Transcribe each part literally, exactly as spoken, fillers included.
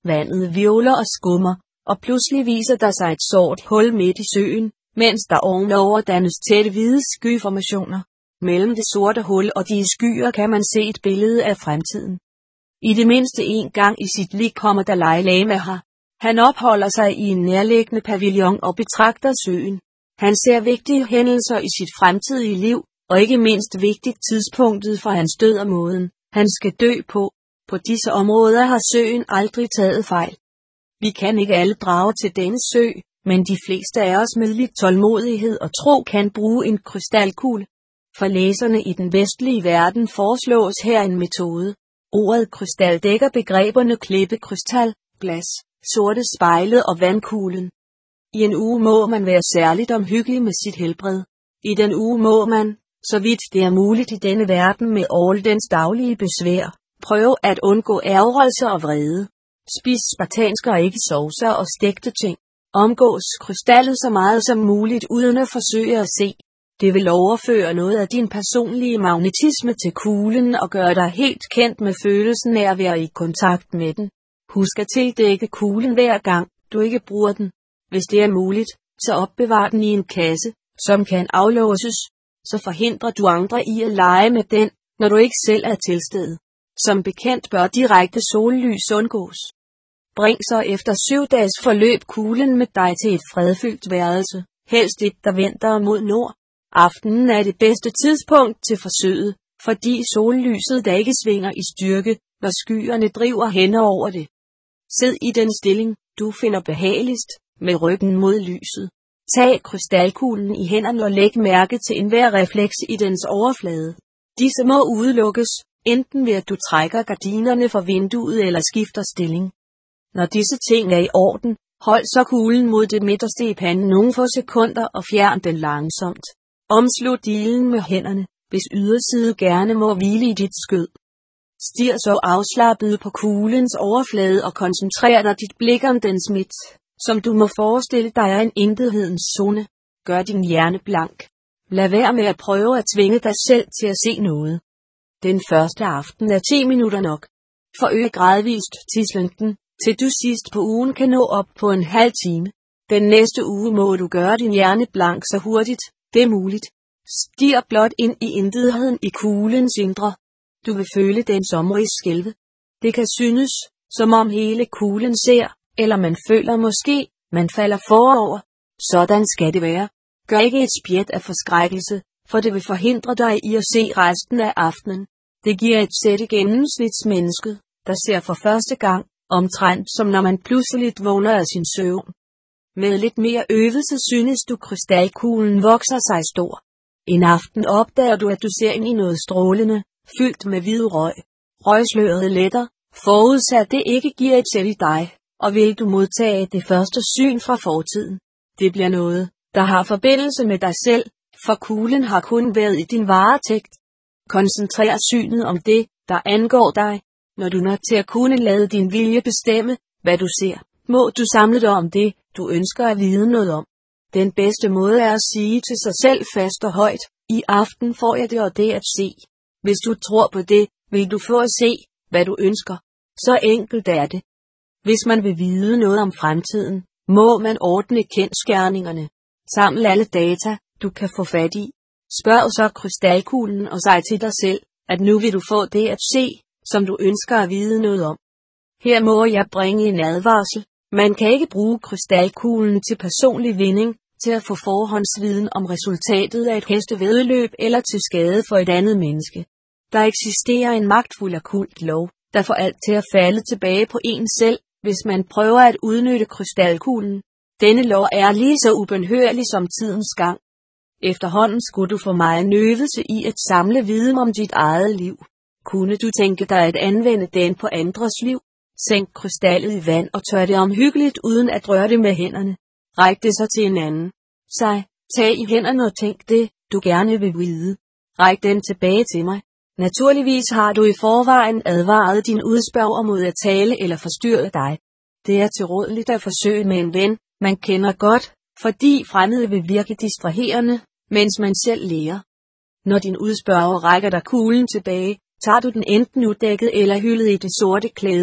Vandet hvirvler og skummer, og pludselig viser der sig et sort hul midt i søen, mens der ovenover dannes tætte hvide skyformationer. Mellem det sorte hul og de skyer kan man se et billede af fremtiden. I det mindste en gang i sit liv kommer Dalai Lama her. Han opholder sig i en nærliggende pavillon og betragter søen. Han ser vigtige hændelser i sit fremtidige liv, og ikke mindst vigtigt tidspunktet for hans død og måden, han skal dø på. På disse områder har søen aldrig taget fejl. Vi kan ikke alle drage til denne sø, men de fleste af os med lidt tålmodighed og tro kan bruge en krystalkugle. For læserne i den vestlige verden foreslås her en metode. Ordet krystal dækker begreberne klippe, krystal, glas, sorte spejle og vandkuglen. I en uge må man være særligt omhyggelig med sit helbred. I den uge må man, så vidt det er muligt i denne verden med all dens daglige besvær, prøve at undgå ærgrelse og vrede. Spis spartansk og ikke saucer og stegte ting. Omgås krystallet så meget som muligt uden at forsøge at se. Det vil overføre noget af din personlige magnetisme til kuglen og gøre dig helt kendt med følelsen af at være i kontakt med den. Husk at tildække kuglen hver gang, du ikke bruger den. Hvis det er muligt, så opbevar den i en kasse, som kan aflåses. Så forhindrer du andre i at lege med den, når du ikke selv er til stede. Som bekendt bør direkte sollys undgås. Bring så efter syv dages forløb kuglen med dig til et fredfyldt værelse, helst et der venter mod nord. Aftenen er det bedste tidspunkt til forsøget, fordi sollyset da ikke svinger i styrke, når skyerne driver hen over det. Sid i den stilling, du finder behageligst, med ryggen mod lyset. Tag krystalkuglen i hænderne og læg mærke til enhver refleks i dens overflade. Disse må udelukkes, enten ved at du trækker gardinerne for vinduet eller skifter stilling. Når disse ting er i orden, hold så kuglen mod det midterste i panden nogle få sekunder og fjern den langsomt. Omslut dilen med hænderne, hvis yderside gerne må hvile i dit skød. Stir så afslappet på kuglens overflade og koncentrer dig dit blik om dens midt, som du må forestille dig er en intethedens zone. Gør din hjerne blank. Lad være med at prøve at tvinge dig selv til at se noget. Den første aften er ti minutter nok. Forøg gradvist tidslængden, til du sidst på ugen kan nå op på en halv time. Den næste uge må du gøre din hjerne blank så hurtigt, det er muligt. Stir blot ind i intetheden i kuglens indre. Du vil føle den sommerige skælve. Det kan synes, som om hele kuglen ser, eller man føler måske, man falder forover. Sådan skal det være. Gør ikke et spjæt af forskrækkelse, for det vil forhindre dig i at se resten af aftenen. Det giver et sæt i gennemsnitsmennesket, der ser for første gang, omtrent som når man pludseligt vågner af sin søvn. Med lidt mere øvelse synes du krystalkuglen vokser sig stor. En aften opdager du, at du ser ind i noget strålende, fyldt med hvid røg. Røgsløret letter, forudsat det ikke giver et selv i dig, og vil du modtage det første syn fra fortiden. Det bliver noget, der har forbindelse med dig selv, for kuglen har kun været i din varetægt. Koncentrer synet om det, der angår dig. Når du når til at kunne lade din vilje bestemme, hvad du ser, må du samle dig om det, du ønsker at vide noget om. Den bedste måde er at sige til sig selv fast og højt, i aften får jeg det og det at se. Hvis du tror på det, vil du få at se, hvad du ønsker. Så enkelt er det. Hvis man vil vide noget om fremtiden, må man ordne kendsgerningerne. Samle alle data, du kan få fat i. Spørg så krystalkuglen og sig til dig selv, at nu vil du få det at se, som du ønsker at vide noget om. Her må jeg bringe en advarsel. Man kan ikke bruge krystalkuglen til personlig vinding, til at få forhåndsviden om resultatet af et hestevæddeløb eller til skade for et andet menneske. Der eksisterer en magtfuld okkult lov, der får alt til at falde tilbage på en selv, hvis man prøver at udnytte krystalkuglen. Denne lov er lige så ubenhørlig som tidens gang. Efterhånden skulle du få meget øvelse i at samle viden om dit eget liv. Kunne du tænke dig at anvende den på andres liv? Sænk krystallet i vand og tør det omhyggeligt uden at røre det med hænderne. Ræk det så til en anden. Sig, tag i hænderne og tænk det, du gerne vil vide. Ræk den tilbage til mig. Naturligvis har du i forvejen advaret din udspørger mod at tale eller forstyrre dig. Det er tilrådeligt at forsøge med en ven, man kender godt, fordi fremmede vil virke distraherende, mens man selv lærer. Når din udspørger rækker dig kuglen tilbage, tager du den enten udækket eller hyldet i det sorte klæde,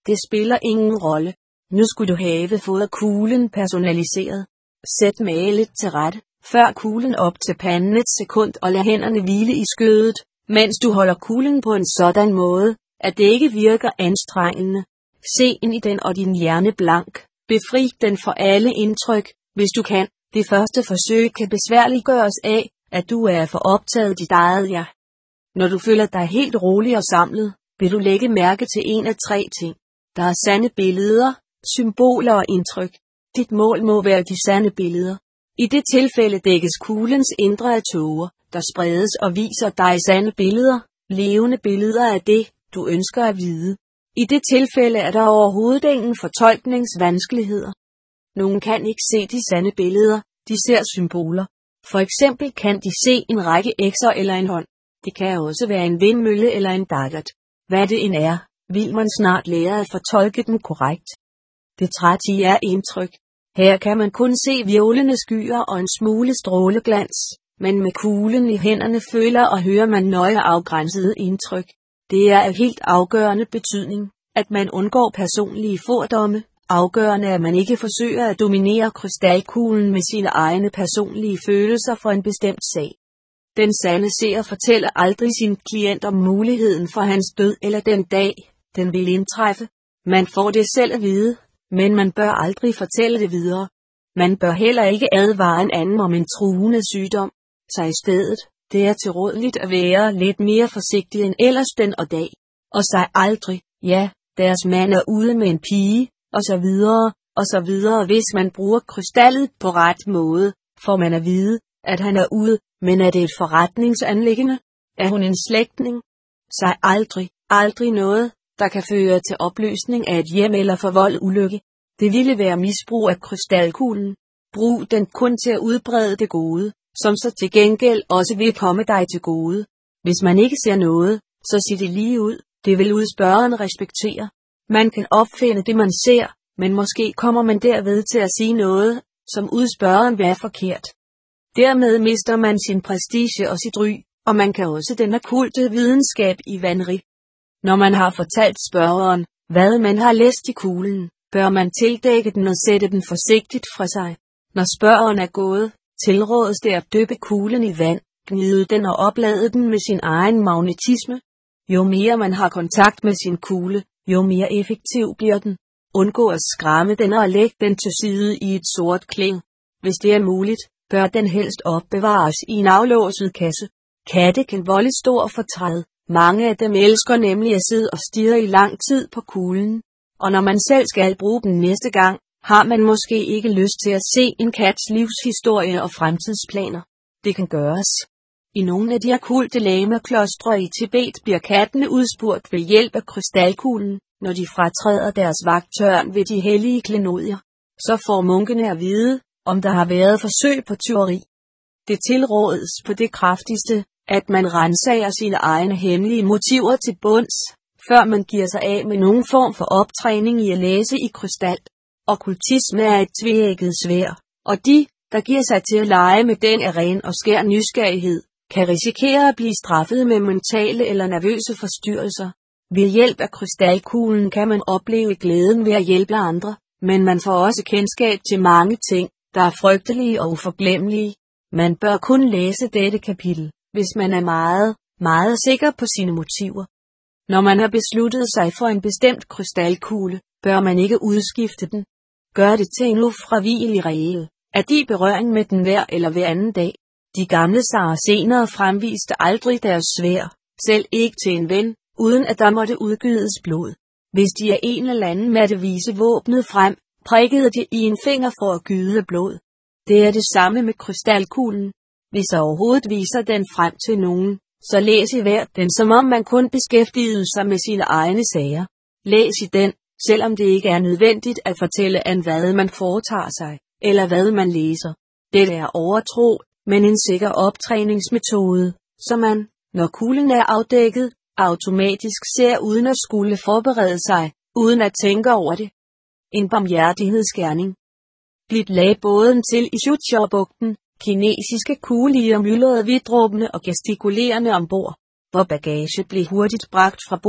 Det spiller ingen rolle. Nu skulle du have fået kuglen personaliseret. Sæt malet til rette, før kuglen op til panden et sekund og lad hænderne hvile i skødet, mens du holder kuglen på en sådan måde, at det ikke virker anstrengende. Se ind i den og din hjerne blank. Befri den for alle indtryk, hvis du kan. Det første forsøg kan besværliggøres af, at du er for optaget dit eget jeg. Når du føler dig helt rolig og samlet, vil du lægge mærke til en af tre ting. Der er sande billeder, symboler og indtryk. Dit mål må være de sande billeder. I det tilfælde dækkes kuglens indre af tåger, der spredes og viser dig sande billeder, levende billeder af det, du ønsker at vide. I det tilfælde er der overhovedet ingen fortolkningsvanskeligheder. Nogen kan ikke se de sande billeder, de ser symboler. For eksempel kan de se en række ekser eller en hånd. Det kan også være en vindmølle eller en daggert. Hvad det end er, vil man snart lære at fortolke den korrekt. Det tredje er indtryk. Her kan man kun se hvirvlende skyer og en smule stråleglans, men med kuglen i hænderne føler og hører man nøje afgrænsede indtryk. Det er af helt afgørende betydning, at man undgår personlige fordomme. Afgørende er, at man ikke forsøger at dominere krystalkuglen med sine egne personlige følelser for en bestemt sag. Den sande seer fortæller aldrig sin klient om muligheden for hans død eller den dag, den vil indtræffe. Man får det selv at vide, men man bør aldrig fortælle det videre. Man bør heller ikke advare en anden om en truende sygdom. Så i stedet, det er tilrådeligt at være lidt mere forsigtig end ellers den og dag. Og sig aldrig, ja, deres mand er ude med en pige, og så videre, og så videre. Hvis man bruger krystallet på ret måde, får man at vide, at han er ude, men er det et forretningsanliggende? Er hun en slægtning? Sig aldrig, aldrig noget, der kan føre til opløsning af et hjem eller forvolde ulykke. Det ville være misbrug af krystalkuglen. Brug den kun til at udbrede det gode, som så til gengæld også vil komme dig til gode. Hvis man ikke ser noget, så sig det lige ud, det vil udspørgeren respektere. Man kan opfinde det man ser, men måske kommer man derved til at sige noget, som udspørgeren vil er forkert. Dermed mister man sin prestige og sit ry, og man kan også den okkulte videnskab i vanrig. Når man har fortalt spørgeren, hvad man har læst i kuglen, bør man tildække den og sætte den forsigtigt fra sig. Når spørgeren er gået, tilrådes det at dyppe kuglen i vand, gnide den og oplade den med sin egen magnetisme. Jo mere man har kontakt med sin kugle, jo mere effektiv bliver den. Undgå at skræmme den og lægge den til side i et sort klæd. Hvis det er muligt, bør den helst opbevares i en aflåset kasse. Katte kan volde stor fortræd. Mange af dem elsker nemlig at sidde og stirre i lang tid på kuglen. Og når man selv skal bruge den næste gang, har man måske ikke lyst til at se en kats livshistorie og fremtidsplaner. Det kan gøres. I nogle af de okkulte lama-klostre i Tibet bliver kattene udspurgt ved hjælp af krystalkuglen, når de fratræder deres vagttørn ved de hellige klenodier. Så får munkene at vide, om der har været forsøg på tyveri. Det tilrådes på det kraftigste, at man renser sine egne hemmelige motiver til bunds, før man giver sig af med nogen form for optræning i at læse i krystal. Okkultisme er et tveægget sværd, og de, der giver sig til at lege med den af ren og skær nysgerrighed, kan risikere at blive straffet med mentale eller nervøse forstyrrelser. Ved hjælp af krystalkuglen kan man opleve glæden ved at hjælpe andre, men man får også kendskab til mange ting, der er frygtelige og uforglemmelige. Man bør kun læse dette kapitel, hvis man er meget, meget sikker på sine motiver. Når man har besluttet sig for en bestemt krystalkugle, bør man ikke udskifte den. Gør det til en ufravigelig regel, at de berøring med den hver eller hver anden dag. De gamle saracenere fremviste aldrig deres sværd, selv ikke til en ven, uden at der måtte udgydes blod. Hvis de af en eller anden måtte vise våbnet frem, prikkede de i en finger for at gyde blod. Det er det samme med krystalkuglen. Hvis overhovedet viser den frem til nogen, så læs i hver den, som om man kun beskæftigede sig med sine egne sager. Læs i den, selvom det ikke er nødvendigt at fortælle an hvad man foretager sig, eller hvad man læser. Det er overtro, men en sikker optræningsmetode, så man, når kuglen er afdækket, automatisk ser uden at skulle forberede sig, uden at tænke over det. En barmhjertighedsgerning. Blidt lag båden til i Shuchar-bugten. Kinesiske kuglier myldrede vidtråbende og gestikulerende ombord. Hvor bagage blev hurtigt bragt fra bord,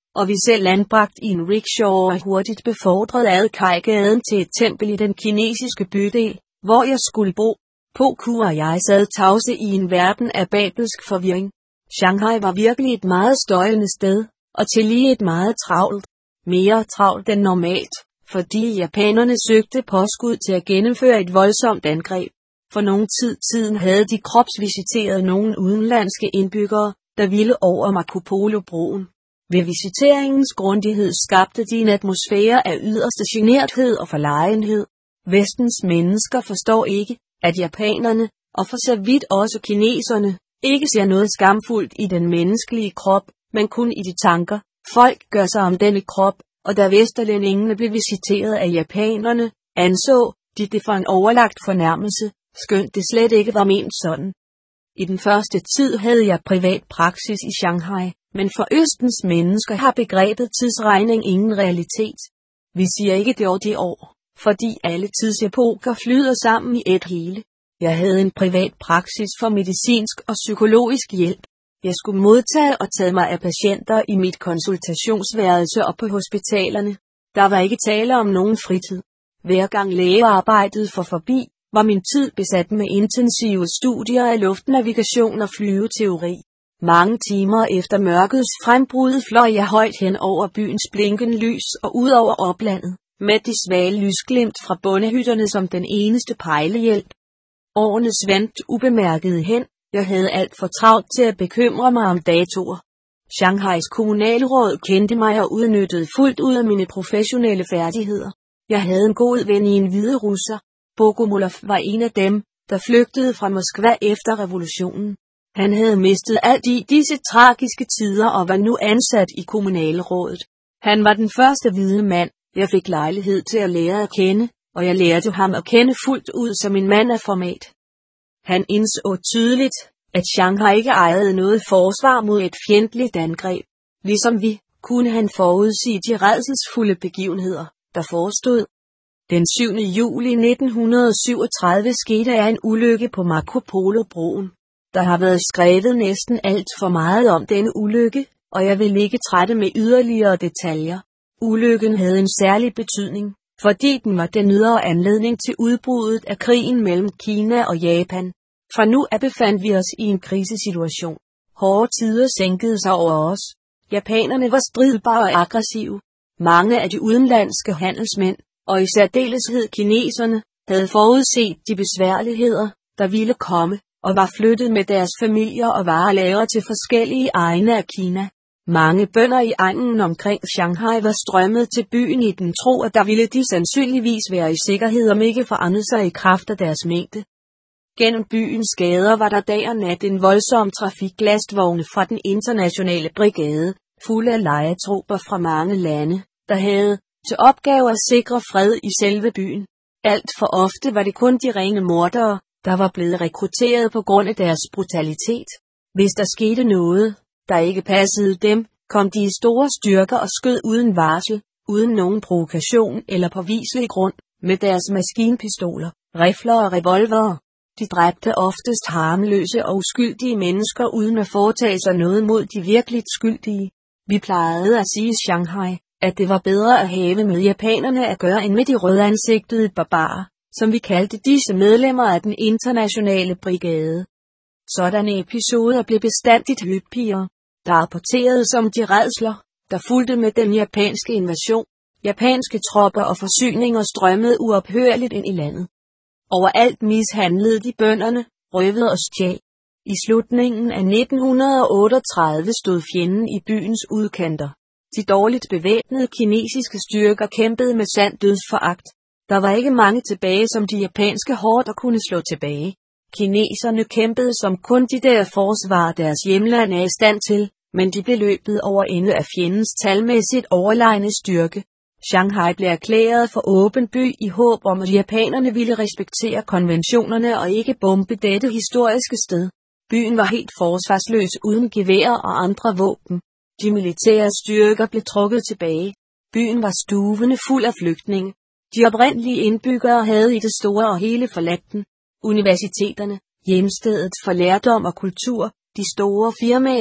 og vi selv anbragt i en rickshaw og hurtigt befordret ad Kajgaden til et tempel i den kinesiske bydel, hvor jeg skulle bo. Poku og jeg sad tavse i en verden af babelsk forvirring. Shanghai var virkelig et meget støjende sted, og tillige et meget travlt. Mere travlt end normalt, fordi japanerne søgte påskud til at gennemføre et voldsomt angreb. For nogen tid siden havde de kropsvisiteret nogle udenlandske indbyggere, der ville over Marco Polo-broen. Ved visiteringens grundighed skabte de en atmosfære af yderste generthed og forlegenhed. Vestens mennesker forstår ikke, at japanerne, og for så vidt også kineserne, ikke ser noget skamfuldt i den menneskelige krop, men kun i de tanker, folk gør sig om denne krop, og da vesterlændingene blev visiteret af japanerne, anså de det for en overlagt fornærmelse, skønt det slet ikke var ment sådan. I den første tid havde jeg privat praksis i Shanghai, men for Østens mennesker har begrebet tidsregning ingen realitet. Vi siger ikke det år det år, fordi alle tidsepoker flyder sammen i et hele. Jeg havde en privat praksis for medicinsk og psykologisk hjælp. Jeg skulle modtage og tage mig af patienter i mit konsultationsværelse og på hospitalerne. Der var ikke tale om nogen fritid. Hver gang lægearbejdet for forbi, var min tid besat med intensive studier af luftnavigation og flyveteori. Mange timer efter mørkets frembrud fløj jeg højt hen over byens blinkende lys og ud over oplandet, med de svage lysglimt fra bondehytterne som den eneste pejlehjælp. Årene svandt ubemærket hen. Jeg havde alt for travlt til at bekymre mig om datoer. Shanghais kommunalråd kendte mig og udnyttede fuldt ud af mine professionelle færdigheder. Jeg havde en god ven i en hvide russer. Bogomolov var en af dem, der flygtede fra Moskva efter revolutionen. Han havde mistet alt i disse tragiske tider og var nu ansat i kommunalrådet. Han var den første hvide mand, jeg fik lejlighed til at lære at kende, og jeg lærte ham at kende fuldt ud som en mand af format. Han indså tydeligt, at Shanghai ikke ejede noget forsvar mod et fjendtligt angreb. Ligesom vi, kunne han forudsige de rædselsfulde begivenheder, der forestod. Den syvende juli nitten syvogtredive skete der en ulykke på Marco Polo-broen. Der har været skrevet næsten alt for meget om denne ulykke, og jeg vil ikke trætte med yderligere detaljer. Ulykken havde en særlig betydning, fordi den var den ydre anledning til udbruddet af krigen mellem Kina og Japan. Fra nu af befandt vi os i en krisesituation. Hårde tider sænkede sig over os. Japanerne var stridbare og aggressive. Mange af de udenlandske handelsmænd, og i særdeleshed kineserne, havde forudset de besværligheder, der ville komme, og var flyttet med deres familier og varelagre til forskellige egne af Kina. Mange bønder i egnen omkring Shanghai var strømmet til byen i den tro, at der ville de sandsynligvis være i sikkerhed, om ikke forandret sig i kraft af deres mængde. Gennem byens gader var der dag og nat en voldsom trafik lastvogne fra den internationale brigade, fuld af lejetropper fra mange lande, der havde til opgave at sikre fred i selve byen. Alt for ofte var det kun de rene mordere, der var blevet rekrutteret på grund af deres brutalitet. Hvis der skete noget, der ikke passede dem, kom de i store styrker og skød uden varsel, uden nogen provokation eller påviselig grund, med deres maskinpistoler, rifler og revolvere. De dræbte oftest harmløse og uskyldige mennesker uden at foretage sig noget mod de virkeligt skyldige. Vi plejede at sige i Shanghai, at det var bedre at have med japanerne at gøre end med de rødansigtede barbarer, som vi kaldte disse medlemmer af den internationale brigade. Sådanne episoder blev bestandigt hyppigere. Der rapporteredes om de rædsler, der fulgte med den japanske invasion. Japanske tropper og forsyninger strømmede uophørligt ind i landet. Overalt mishandlede de bønderne, røvede og stjal. I slutningen af nitten otteogtredive stod fjenden i byens udkanter. De dårligt bevæbnede kinesiske styrker kæmpede med sand dødsforagt. Der var ikke mange tilbage, som de japanske horder kunne slå tilbage. Kineserne kæmpede som kun de der forsvar deres hjemland er i stand til, men de blev løbet over ende af fjendens talmæssigt overlegne styrke. Shanghai blev erklæret for åben by i håb om, at japanerne ville respektere konventionerne og ikke bombe dette historiske sted. Byen var helt forsvarsløs uden geværer og andre våben. De militære styrker blev trukket tilbage. Byen var stuvende fuld af flygtninge. De oprindelige indbyggere havde i det store og hele forladt den. Universiteterne, hjemstedet for lærdom og kultur, de store firmaer,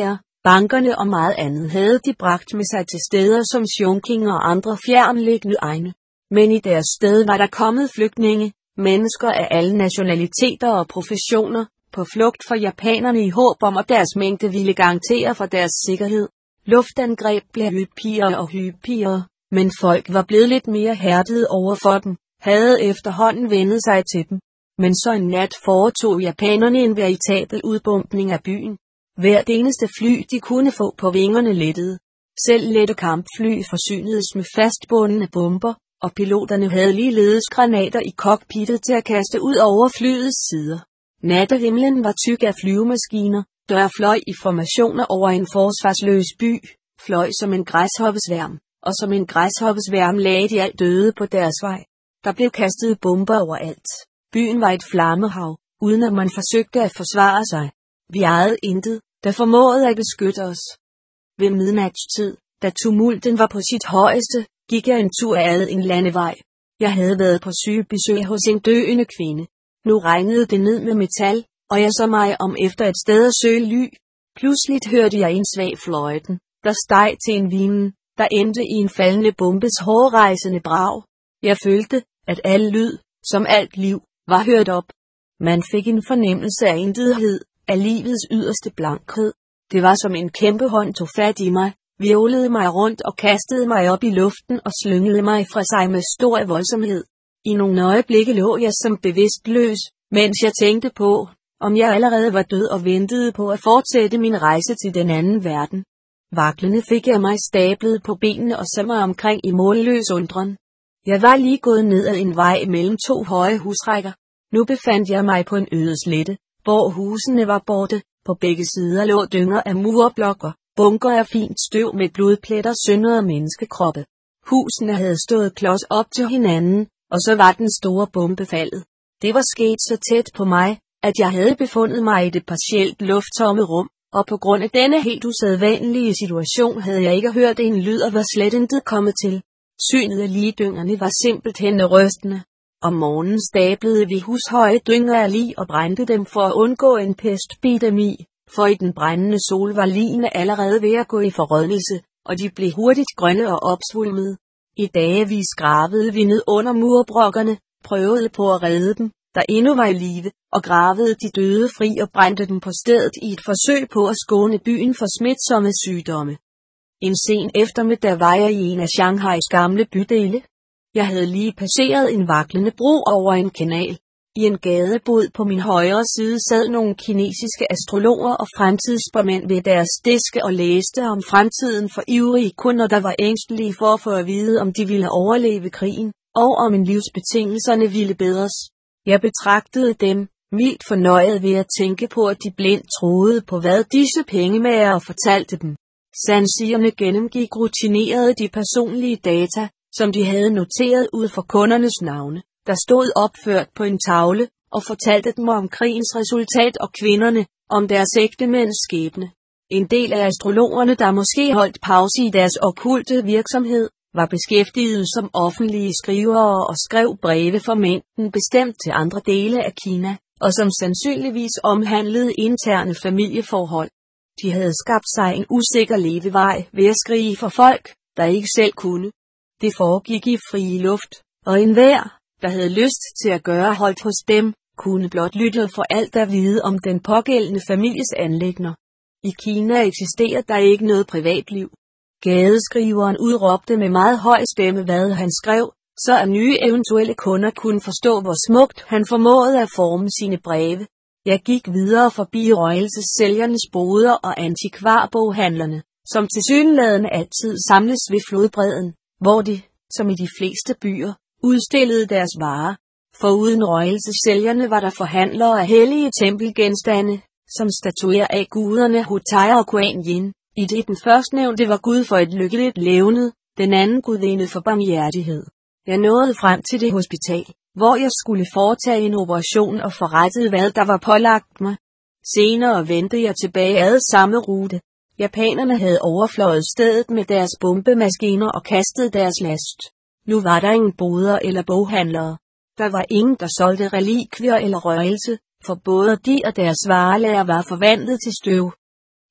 Bankerne og meget andet havde de bragt med sig til steder som Chongqing og andre fjernliggende egne. Men i deres sted var der kommet flygtninge, mennesker af alle nationaliteter og professioner, på flugt fra japanerne i håb om, at deres mængde ville garantere for deres sikkerhed. Luftangreb blev hyppigere og hyppigere, men folk var blevet lidt mere hærdede over for dem, havde efterhånden vendet sig til dem. Men så en nat foretog japanerne en veritabel udbombning af byen. Hvert eneste fly, de kunne få på vingerne, lettede. Selv lette kampfly forsynedes med fastbundne bomber, og piloterne havde ligeledes granater i cockpittet til at kaste ud over flyets sider. Nattehimlen var tyk af flyvemaskiner, der fløj i formationer over en forsvarsløs by, fløj som en græshoppesværm, og som en græshoppesværm lagde de alt døde på deres vej. Der blev kastet bomber overalt. Byen var et flammehav, uden at man forsøgte at forsvare sig. Vi ejede intet, der formåede at beskytte os. Ved midnatstid, da tumulten var på sit højeste, gik jeg en tur ad en landevej. Jeg havde været på sygebesøg hos en døende kvinde. Nu regnede det ned med metal, og jeg så mig om efter et sted at søge ly. Pludselig hørte jeg en svag fløjten, der steg til en vinen, der endte i en faldende bombes hårrejsende brag. Jeg følte, at al lyd, som alt liv, var hørt op. Man fik en fornemmelse af intethed, af livets yderste blankhed. Det var som en kæmpe hånd tog fat i mig, hvirvlede mig rundt og kastede mig op i luften og slyngede mig fra sig med stor voldsomhed. I nogle øjeblikke lå jeg som bevidstløs, mens jeg tænkte på, om jeg allerede var død og ventede på at fortsætte min rejse til den anden verden. Vaklende fik jeg mig stablet på benene og så mig omkring i målløs undren. Jeg var lige gået ned ad en vej mellem to høje husrækker. Nu befandt jeg mig på en øde slette, hvor husene var borte. På begge sider lå dynger af murblokker, bunker af fint støv med blodpletter, syndede menneskekroppe. Husene havde stået klods op til hinanden, og så var den store bombe faldet. Det var sket så tæt på mig, at jeg havde befundet mig i det partielt lufttomme rum, og på grund af denne helt usædvanlige situation havde jeg ikke hørt en lyd og var slet intet kommet til. Synet af ligdyngerne var simpelthen rystende. Om morgenen stablede vi hushøje dynger af lig og brændte dem for at undgå en pestepidemi, for i den brændende sol var ligene allerede ved at gå i forrådnelse, og de blev hurtigt grønne og opsvulmede. I dagevis gravede vi ned under murbrokkerne, prøvede på at redde dem, der endnu var i live, og gravede de døde fri og brændte dem på stedet i et forsøg på at skåne byen for smitsomme sygdomme. En sen eftermiddag var jeg i en af Shanghais gamle bydele. Jeg havde lige passeret en vaklende bro over en kanal. I en gadebod på min højre side sad nogle kinesiske astrologer og fremtidsspåmænd ved deres diske og læste om fremtiden for ivrige kunder, der var ængstelige for at få at vide, om de ville overleve krigen, og om en livsbetingelserne ville bedres. Jeg betragtede dem, mildt fornøjet ved at tænke på, at de blindt troede på, hvad disse pengemager fortalte dem. Sansierne gennemgik rutineret de personlige data, som de havde noteret ud for kundernes navne, der stod opført på en tavle, og fortalte dem om krigens resultat og kvinderne, om deres ægtemænds skæbne. En del af astrologerne, der måske holdt pause i deres okkulte virksomhed, var beskæftiget som offentlige skrivere og skrev breve for mængden bestemt til andre dele af Kina, og som sandsynligvis omhandlede interne familieforhold. De havde skabt sig en usikker levevej ved at skrige for folk, der ikke selv kunne. Det foregik i frie luft, og enhver, der havde lyst til at gøre holdt hos dem, kunne blot lytte for alt at vide om den pågældende families anliggender. I Kina eksisterer der ikke noget privatliv. Gadeskriveren udråbte med meget høj stemme, hvad han skrev, så at nye eventuelle kunder kunne forstå, hvor smukt han formåede at forme sine breve. Jeg gik videre forbi røgelsessælgernes boder og antikvarboghandlerne, som tilsyneladende altid samles ved flodbredden, hvor de, som i de fleste byer, udstillede deres varer. Foruden røgelsessælgerne var der forhandlere af hellige tempelgenstande, som statuer af guderne Hutei og Kuan Yin. I det den førstnævnte var Gud for et lykkeligt levned, den anden gudinde for barmhjertighed. Jeg nåede frem til det hospital, hvor jeg skulle foretage en operation og forrettede, hvad der var pålagt mig. Senere vendte jeg tilbage ad samme rute. Japanerne havde overfløjet stedet med deres bombemaskiner og kastet deres last. Nu var der ingen boder eller boghandlere. Der var ingen, der solgte relikvier eller røgelse, for både de og deres varelager var forvandlet til støv.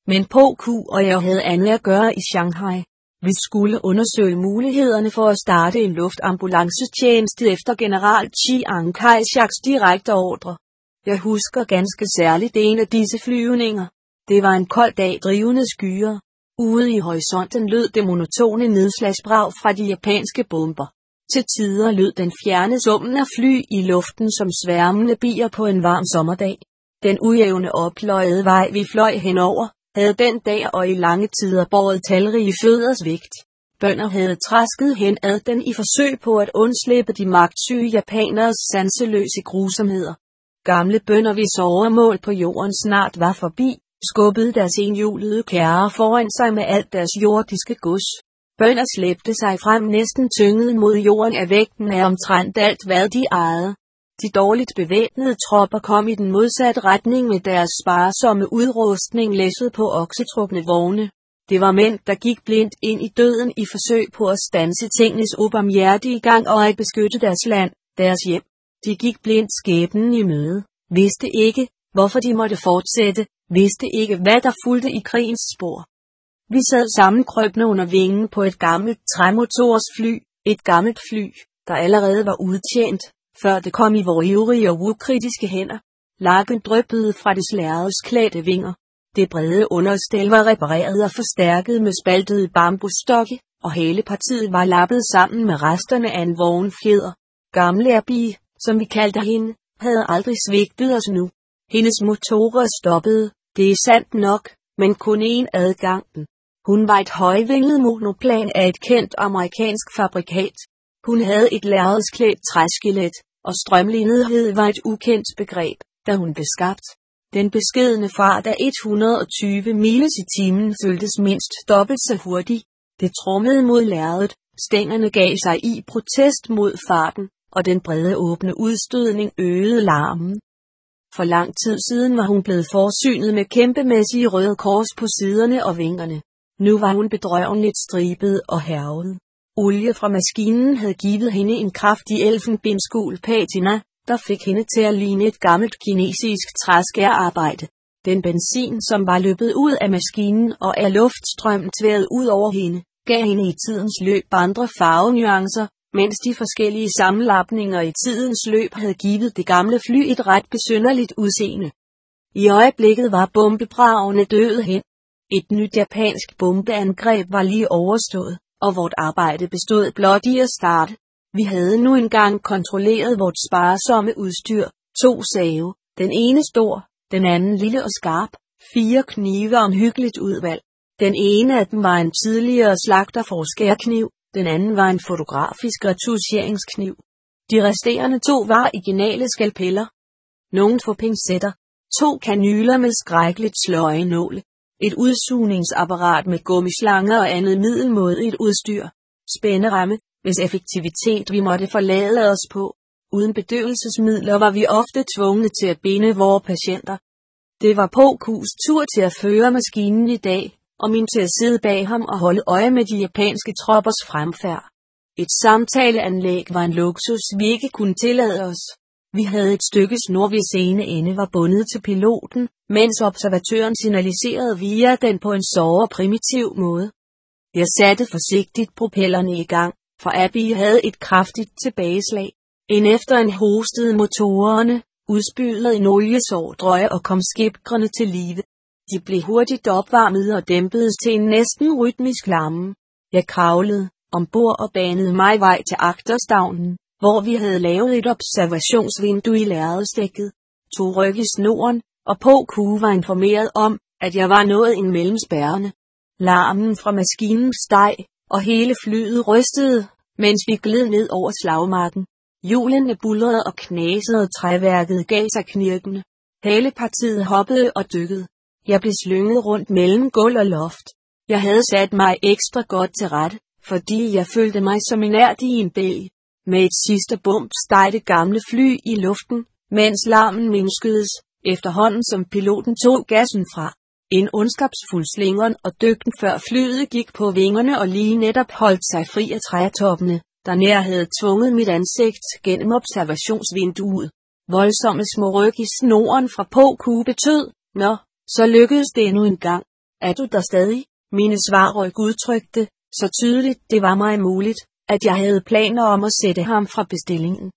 Men Q og jeg havde andet at gøre i Shanghai. Vi skulle undersøge mulighederne for at starte en luftambulanceTjeneste efter general Chiang Kai-sheks direkte ordre. Jeg husker ganske særligt en af disse flyvninger. Det var en kold dag drivende skyer. Ude i horisonten lød det monotone nedslagsbrag fra de japanske bomber. Til tider lød den fjerne summen af fly i luften som sværmende bier på en varm sommerdag. Den ujævne opløjede vej vi fløj henover, havde den dag og i lange tider båret talrige fødders vægt. Bønder havde trasket hen ad den i forsøg på at undslippe de magtsyge japaneres sanseløse grusomheder. Gamle bønder, hvis overmål på jorden snart var forbi, skubbede deres enhjulede kærrer foran sig med alt deres jordiske gods. Bønder slæbte sig frem næsten tynget mod jorden af vægten af omtrent alt hvad de ejede. De dårligt bevæbnede tropper kom i den modsatte retning med deres sparsomme udrustning læsset på oksetrukne vogne. Det var mænd, der gik blindt ind i døden i forsøg på at standse tingenes ubarmhjertige gang og at beskytte deres land, deres hjem. De gik blindt skæbnen i møde, vidste ikke, hvorfor de måtte fortsætte, vidste ikke, hvad der fulgte i krigens spor. Vi sad sammenkrøbne under vingen på et gammelt træmotorsfly, et gammelt fly, der allerede var udtjent, før det kom i vores ivrige og ukritiske hænder. Lakken dryppede fra det lærredsklædte vinger. Det brede understel var repareret og forstærket med spaltede bambusstokke, og hele partiet var lappet sammen med resterne af en vognfjeder. Gamle Abby, som vi kaldte hende, havde aldrig svigtet os nu. Hendes motorer stoppede, det er sandt nok, men kun én adgangen. Hun var et højvinget monoplan af et kendt amerikansk fabrikat. Hun havde et lærredsklædt træskelet, og strømlinethed var et ukendt begreb, da hun blev skabt. Den beskedne fart af et hundrede og tyve miles i timen føltes mindst dobbelt så hurtig. Det trummede mod lærredet, stængerne gav sig i protest mod farten, og den brede åbne udstødning øgede larmen. For lang tid siden var hun blevet forsynet med kæmpemæssige røde kors på siderne og vingerne. Nu var hun bedrøveligt stribet og hærget. Olie fra maskinen havde givet hende en kraftig elfenbensgul patina, der fik hende til at ligne et gammelt kinesisk træskærarbejde. Den benzin, som var løbet ud af maskinen og af luftstrømmen tværet ud over hende, gav hende i tidens løb andre farvenuancer, mens de forskellige sammenlapninger i tidens løb havde givet det gamle fly et ret besynderligt udseende. I øjeblikket var bombebragene døde hen. Et nyt japansk bombeangreb var lige overstået, og vort arbejde bestod blot i at starte. Vi havde nu engang kontrolleret vort sparsomme udstyr, to save, den ene stor, den anden lille og skarp, fire knive omhyggeligt udvalg. Den ene af dem var en tidligere slagterforskærkniv, den anden var en fotografisk retoucheringskniv. De resterende to var originale skalpeller. Nogle få pincetter, to kanyler med skrækkeligt sløje nåle, et udsugningsapparat med gummislanger og andet middelmådigt udstyr, spænderamme, hvis effektivitet vi måtte forlade os på. Uden bedøvelsesmidler var vi ofte tvungne til at binde vore patienter. Det var Q's tur til at føre maskinen i dag, og min til at sidde bag ham og holde øje med de japanske troppers fremfærd. Et samtaleanlæg var en luksus, vi ikke kunne tillade os. Vi havde et stykke snor, hvis ene ende var bundet til piloten, mens observatøren signaliserede via den på en såre primitiv måde. Jeg satte forsigtigt propellerne i gang, for Abby havde et kraftigt tilbageslag. En efter en hostede motorerne, udspylede en oliesår drøje og kom skibgrene til live. De blev hurtigt opvarmet og dæmpedes til en næsten rytmisk larmen. Jeg kravlede ombord og banede mig vej til agterstavnen, hvor vi havde lavet et observationsvindue i lærredsdækket. Tog ryg i snoren, og Q var informeret om, at jeg var nået ind mellem spærrene. Larmen fra maskinen steg, og hele flyet rystede, mens vi gled ned over slagmarken. Hjulene buldrede og knasede, og træværket gav sig knirkende. Halepartiet hoppede og dykkede. Jeg blev slynget rundt mellem gulv og loft. Jeg havde sat mig ekstra godt til rette, fordi jeg følte mig som inert i en bælg. Med et sidste bump steg det gamle fly i luften, mens larmen mindskedes, efterhånden som piloten tog gassen fra. En ondskabsfuld slingren og dygten før flyet gik på vingerne og lige netop holdt sig fri af trætoppene, der nær havde tvunget mit ansigt gennem observationsvinduet. Voldsomme små ryk i snoren fra Q betød, nå, så lykkedes det endnu en gang. Er du der stadig? Mine svarryg udtrykte så tydeligt det var mig muligt, at jeg havde planer om at sætte ham fra bestillingen.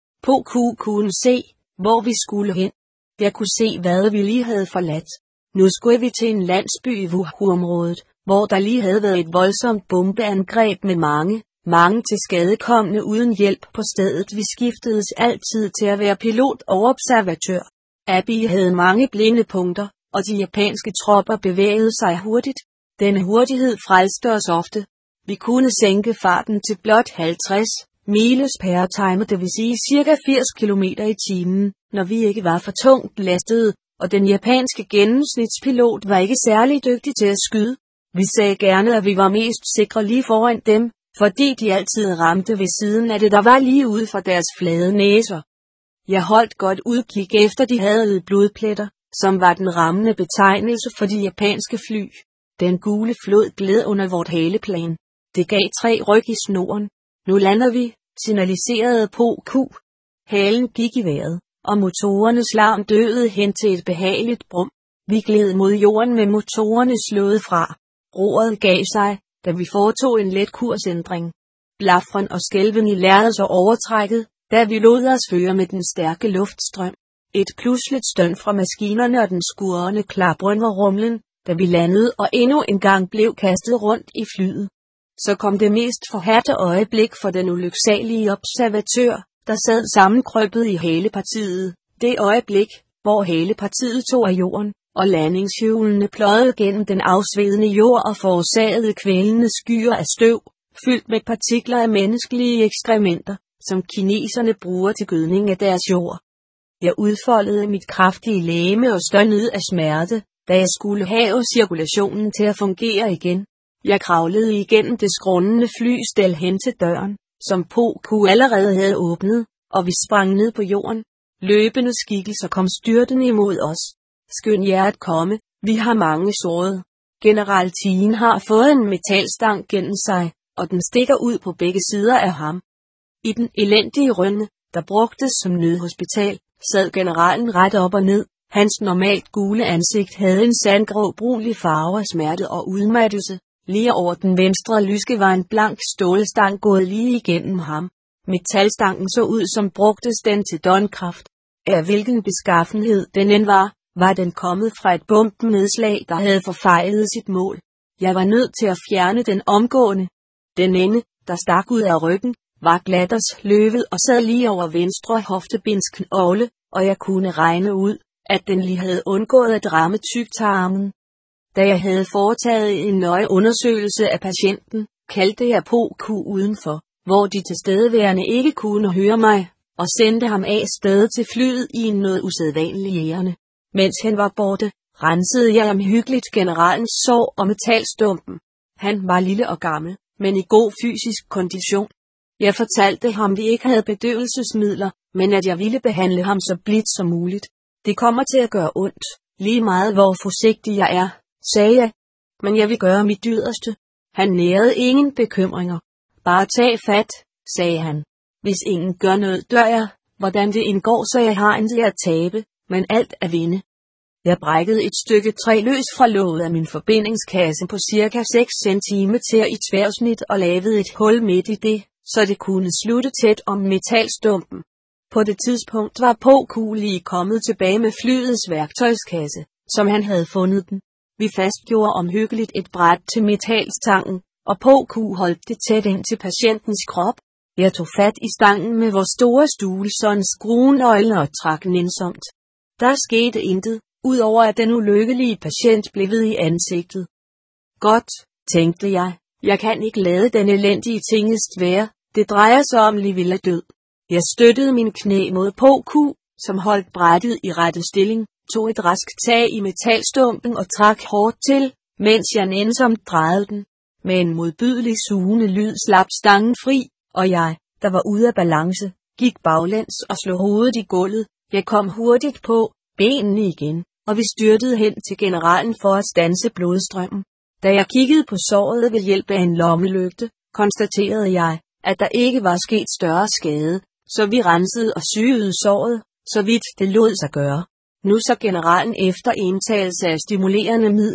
Poku kunne se, hvor vi skulle hen. Jeg kunne se, hvad vi lige havde forladt. Nu skulle vi til en landsby i Wuhu-området, hvor der lige havde været et voldsomt bombeangreb med mange, mange til skadekomne uden hjælp på stedet. Vi skiftedes altid til at være pilot og observatør. Abby havde mange blinde punkter, og de japanske tropper bevægede sig hurtigt. Denne hurtighed frelste os ofte. Vi kunne sænke farten til blot halvtreds miles per time, det vil sige cirka firs kilometer i timen, når vi ikke var for tungt lastede, og den japanske gennemsnitspilot var ikke særlig dygtig til at skyde. Vi sagde gerne, at vi var mest sikre lige foran dem, fordi de altid ramte ved siden af det, der var lige ude for deres flade næser. Jeg holdt godt udkig efter de hadede blodpletter, som var den rammende betegnelse for de japanske fly. Den gule flod gled under vort haleplan. Det gav tre ryk i snoren. Nu lander vi, signaliserede Poku. Halen gik i vejret, og motorernes larm døde hen til et behageligt brum. Vi gled mod jorden med motorerne slået fra. Roret gav sig, da vi foretog en let kursændring. Blafren og skælven i lærredet så overtrækket, da vi lod os føre med den stærke luftstrøm. Et pludseligt støn fra maskinerne og den skurrende klapren var rumlen, da vi landede og endnu en gang blev kastet rundt i flyet. Så kom det mest forhærdte øjeblik for den ulyksalige observatør, der sad sammenkrøbet i halepartiet. Det øjeblik, hvor halepartiet tog af jorden, og landingshjulene pløjede gennem den afsvedende jord og forårsagede kvælende skyer af støv, fyldt med partikler af menneskelige ekskrementer, som kineserne bruger til gødning af deres jord. Jeg udfoldede mit kraftige legeme og stønnede af smerte, da jeg skulle have cirkulationen til at fungere igen. Jeg kravlede igennem det skrånende flystel hen til døren, som Poku allerede havde åbnet, og vi sprang ned på jorden. Løbende skikkelser kom styrtende imod os. Skynd jer at komme, vi har mange sårede. General Tien har fået en metalstang gennem sig, og den stikker ud på begge sider af ham. I den elendige rønne, der brugtes som nødhospital, sad generalen ret op og ned. Hans normalt gule ansigt havde en sandgrå brunlig farve af smerte og udmattelse. Lige over den venstre lyske var en blank stålstang gået lige igennem ham. Metalstangen så ud som brugtes den til døgnkraft. Af hvilken beskaffenhed den end var, var den kommet fra et bombenedslag, der havde forfejlet sit mål. Jeg var nødt til at fjerne den omgående. Den ende, der stak ud af ryggen, var glatters løvet og sad lige over venstre hoftebindsknogle, og jeg kunne regne ud, at den lige havde undgået at ramme tyktarmen. Da jeg havde foretaget en nøje undersøgelse af patienten, kaldte jeg Poku udenfor, hvor de tilstedeværende ikke kunne høre mig, og sendte ham af sted til flyet i en noget usædvanlig jægerne. Mens han var borte, rensede jeg omhyggeligt generalens sår og metalstumpen. Han var lille og gammel, men i god fysisk kondition. Jeg fortalte ham, vi ikke havde bedøvelsesmidler, men at jeg ville behandle ham så blidt som muligt. Det kommer til at gøre ondt, lige meget hvor forsigtig jeg er, sagde jeg. Men jeg vil gøre mit yderste. Han nærede ingen bekymringer. Bare tag fat, sagde han. Hvis ingen gør noget, dør jeg. Hvordan det indgår, så jeg har intet at tabe, men alt at vinde. Jeg brækkede et stykke træ løs fra låget af min forbindingskasse på cirka seks centimeter i tværsnit og lavede et hul midt i det, så det kunne slutte tæt om metalstumpen. På det tidspunkt var Poku lige kommet tilbage med flyets værktøjskasse, som han havde fundet den. Vi fastgjorde omhyggeligt et bræt til metalstangen, og Poku holdt det tæt ind til patientens krop. Jeg tog fat i stangen med vores store stulsons skruenøgle og trak nænsomt. Der skete intet, udover at den ulykkelige patient blev ved i ansigtet. Godt, tænkte jeg, jeg kan ikke lade den elendige tingest være, det drejer sig om liv eller død. Jeg støttede min knæ mod Poku, som holdt brættet i rette stilling, tog et rask tag i metalstumpen og trak hårdt til, mens jeg nænsomt drejede den. Med en modbydelig sugende lyd slap stangen fri, og jeg, der var ude af balance, gik baglæns og slog hovedet i gulvet. Jeg kom hurtigt på benene igen, og vi styrtede hen til generalen for at standse blodstrømmen. Da jeg kiggede på såret ved hjælp af en lommelygte, konstaterede jeg, at der ikke var sket større skade, så vi rensede og syede såret, så vidt det lod sig gøre. Nu så generalen efter indtagelse af stimulerende midler,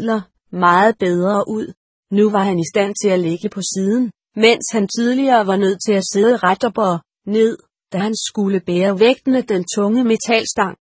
meget bedre ud. Nu var han i stand til at ligge på siden, mens han tidligere var nødt til at sidde ret op og ned, da han skulle bære vægten af den tunge metalstang.